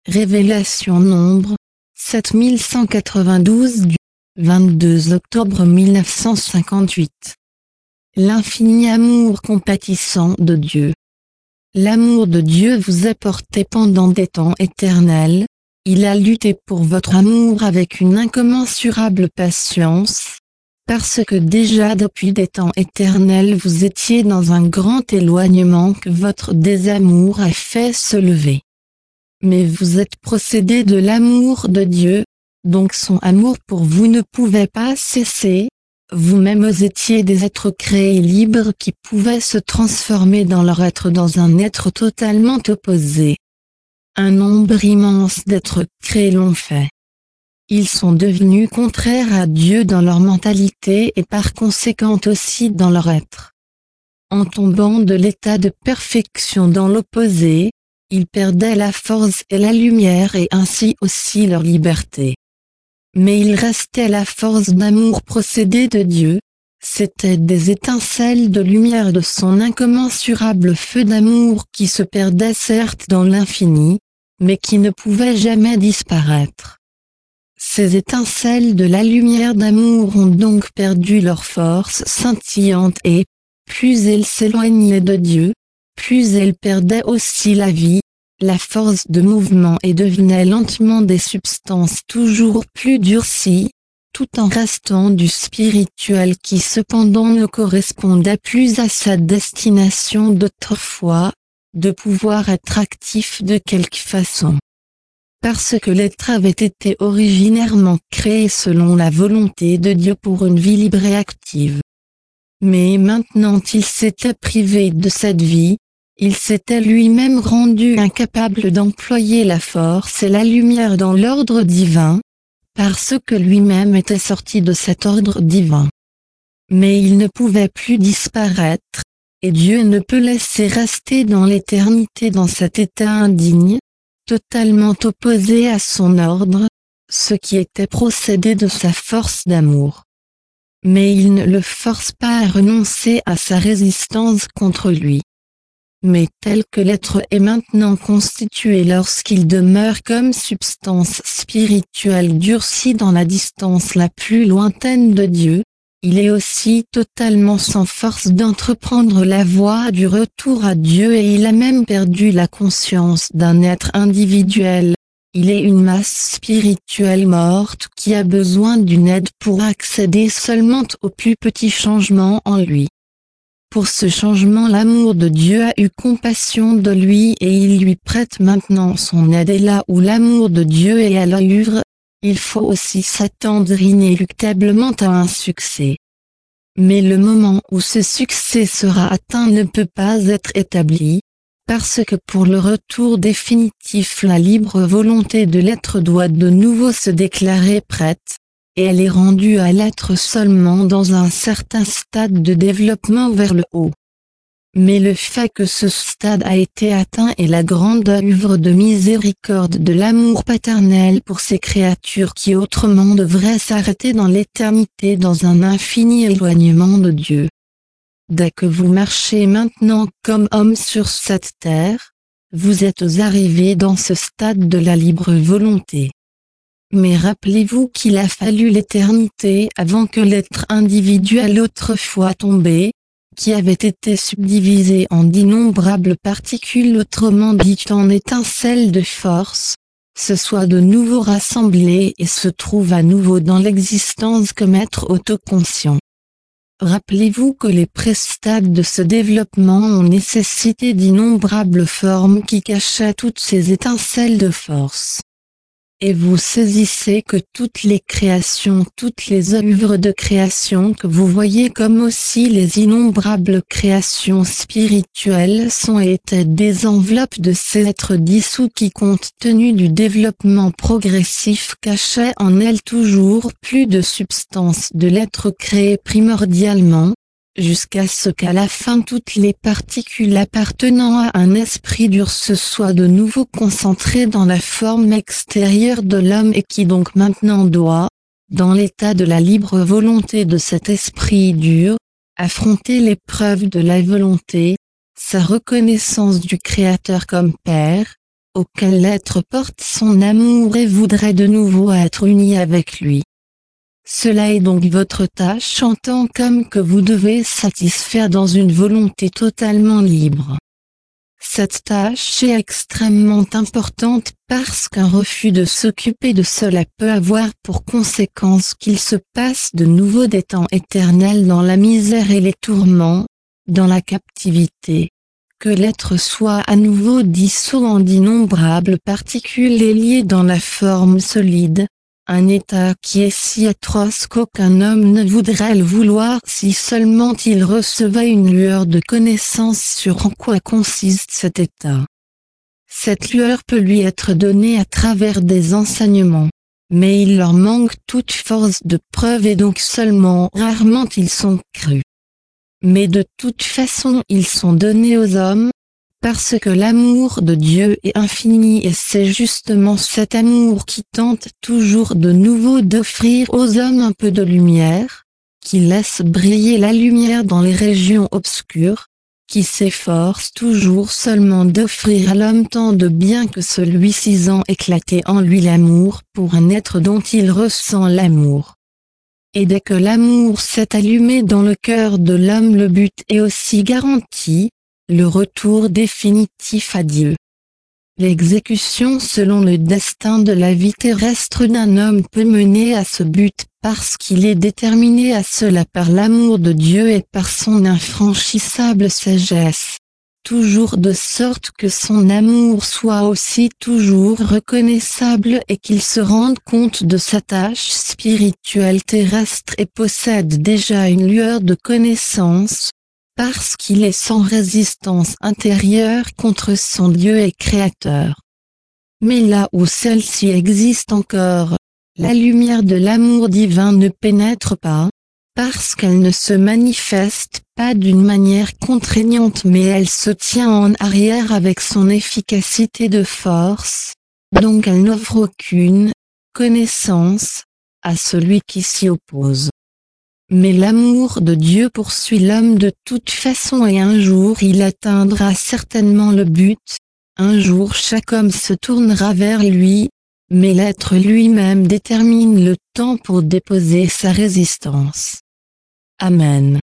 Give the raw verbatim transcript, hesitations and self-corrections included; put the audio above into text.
Révélation Nombre, sept mille cent quatre-vingt-douze du vingt-deux octobre mille neuf cent cinquante-huit. L'infini amour compatissant de Dieu. L'amour de Dieu vous a porté pendant des temps éternels, il a lutté pour votre amour avec une incommensurable patience, parce que déjà depuis des temps éternels vous étiez dans un grand éloignement que votre désamour a fait se lever. Mais vous êtes procédé de l'amour de Dieu, donc son amour pour vous ne pouvait pas cesser, vous-même étiez des êtres créés libres qui pouvaient se transformer dans leur être dans un être totalement opposé. Un nombre immense d'êtres créés l'ont fait. Ils sont devenus contraires à Dieu dans leur mentalité et par conséquent aussi dans leur être. En tombant de l'état de perfection dans l'opposé, ils perdaient la force et la lumière et ainsi aussi leur liberté. Mais il restait la force d'amour procédée de Dieu, c'étaient des étincelles de lumière de son incommensurable feu d'amour qui se perdaient certes dans l'infini, mais qui ne pouvaient jamais disparaître. Ces étincelles de la lumière d'amour ont donc perdu leur force scintillante et, plus elles s'éloignaient de Dieu, plus elles perdaient aussi la vie, la force de mouvement et devenaient lentement des substances toujours plus durcies, tout en restant du spirituel qui cependant ne correspondait plus à sa destination d'autrefois, de pouvoir être actif de quelque façon. Parce que l'être avait été originairement créé selon la volonté de Dieu pour une vie libre et active. Mais maintenant il s'était privé de cette vie, il s'était lui-même rendu incapable d'employer la force et la lumière dans l'ordre divin, parce que lui-même était sorti de cet ordre divin. Mais il ne pouvait plus disparaître, et Dieu ne peut laisser rester dans l'éternité dans cet état indigne, totalement opposé à son ordre, ce qui était procédé de sa force d'amour. Mais il ne le force pas à renoncer à sa résistance contre lui. Mais tel que l'être est maintenant constitué lorsqu'il demeure comme substance spirituelle durcie dans la distance la plus lointaine de Dieu, il est aussi totalement sans force d'entreprendre la voie du retour à Dieu et il a même perdu la conscience d'un être individuel. Il est une masse spirituelle morte qui a besoin d'une aide pour accéder seulement aux plus petits changements en lui. Pour ce changement l'amour de Dieu a eu compassion de lui et il lui prête maintenant son aide et là où l'amour de Dieu est à l'œuvre, il faut aussi s'attendre inéluctablement à un succès. Mais le moment où ce succès sera atteint ne peut pas être établi, parce que pour le retour définitif la libre volonté de l'être doit de nouveau se déclarer prête, et elle est rendue à l'être seulement dans un certain stade de développement vers le haut. Mais le fait que ce stade a été atteint est la grande œuvre de miséricorde de l'amour paternel pour ces créatures qui autrement devraient s'arrêter dans l'éternité dans un infini éloignement de Dieu. Dès que vous marchez maintenant comme homme sur cette terre, vous êtes arrivés dans ce stade de la libre volonté. Mais rappelez-vous qu'il a fallu l'éternité avant que l'être individuel autrefois tombé, qui avait été subdivisé en d'innombrables particules autrement dit en étincelles de force, se soit de nouveau rassemblé et se trouve à nouveau dans l'existence comme être autoconscient. Rappelez-vous que les pré-stades de ce développement ont nécessité d'innombrables formes qui cachaient toutes ces étincelles de force. Et vous saisissez que toutes les créations, toutes les œuvres de création que vous voyez comme aussi les innombrables créations spirituelles sont et étaient des enveloppes de ces êtres dissous qui compte tenu du développement progressif cachaient en elles toujours plus de substance de l'être créé primordialement, jusqu'à ce qu'à la fin toutes les particules appartenant à un esprit dur se soient de nouveau concentrées dans la forme extérieure de l'homme et qui donc maintenant doit, dans l'état de la libre volonté de cet esprit dur, affronter l'épreuve de la volonté, sa reconnaissance du Créateur comme Père, auquel l'être porte son amour et voudrait de nouveau être uni avec lui. Cela est donc votre tâche en tant qu'homme que vous devez satisfaire dans une volonté totalement libre. Cette tâche est extrêmement importante parce qu'un refus de s'occuper de cela peut avoir pour conséquence qu'il se passe de nouveau des temps éternels dans la misère et les tourments, dans la captivité, que l'être soit à nouveau dissous en d'innombrables particules et lié dans la forme solide, un état qui est si atroce qu'aucun homme ne voudrait le vouloir si seulement il recevait une lueur de connaissance sur en quoi consiste cet état. Cette lueur peut lui être donnée à travers des enseignements, mais il leur manque toute force de preuve et donc seulement rarement ils sont crus. Mais de toute façon ils sont donnés aux hommes, parce que l'amour de Dieu est infini et c'est justement cet amour qui tente toujours de nouveau d'offrir aux hommes un peu de lumière, qui laisse briller la lumière dans les régions obscures, qui s'efforce toujours seulement d'offrir à l'homme tant de bien que celui-ci en éclater en lui l'amour pour un être dont il ressent l'amour. Et dès que l'amour s'est allumé dans le cœur de l'homme, le but est aussi garanti, le retour définitif à Dieu. L'exécution selon le destin de la vie terrestre d'un homme peut mener à ce but parce qu'il est déterminé à cela par l'amour de Dieu et par son infranchissable sagesse, toujours de sorte que son amour soit aussi toujours reconnaissable et qu'il se rende compte de sa tâche spirituelle terrestre et possède déjà une lueur de connaissance, parce qu'il est sans résistance intérieure contre son Dieu et Créateur. Mais là où celle-ci existe encore, la lumière de l'amour divin ne pénètre pas, parce qu'elle ne se manifeste pas d'une manière contraignante mais elle se tient en arrière avec son efficacité de force, donc elle n'offre aucune connaissance à celui qui s'y oppose. Mais l'amour de Dieu poursuit l'homme de toute façon et un jour il atteindra certainement le but, un jour chaque homme se tournera vers lui, mais l'être lui-même détermine le temps pour déposer sa résistance. Amen.